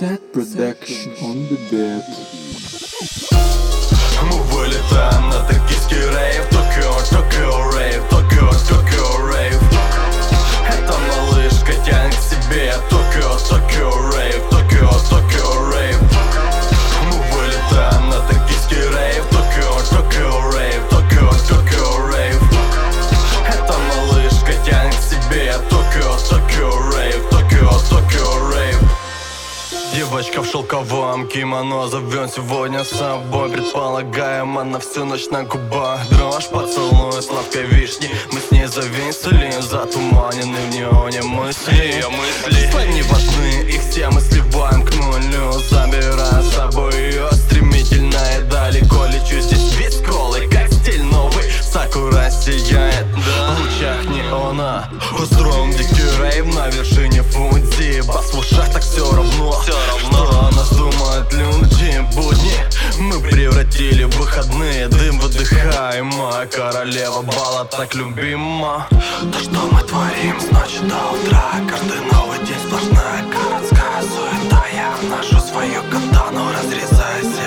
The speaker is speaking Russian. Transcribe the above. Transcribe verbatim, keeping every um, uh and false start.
Sad production on the beat. Мы вылетаем на токийский рейв. Токио, Токио рейв, Токио, Токио рейв. Эта малышка тянет к себе. Токио, Токио рейв, Токио, Токио рейв. Мы вылетаем на токийский рейв. Токио, Токио рейв, Токио, Токио рейв. Эта малышка тянет к себе. Токио, Токио рейв, Токио, Токио рейв. Девочка в шелковом кимоно зовет сегодня с собой. Предполагаем, она всю ночь на губах. Дрожь, поцелуй, сладкой вишни. Мы с ней зависли, затуманены в неоне мысли. Числа не важны, их все мы сливаем к нулю. Забирая с собой ее стремительно и далеко. Лечу здесь весь голый, как стиль новый. Сакура сияет, да. В лучах неона устроим дикий рейв на вершине Фудзи. Бас в ушах, так все равно, все равно. Что о нас думают люди? Будни мы превратили в выходные. Дым выдыхаем, моя королева бала так любима. То, что мы творим с ночи до утра. Каждый новый день сплошная городская суета. Я вношу свою катану, разрезаясь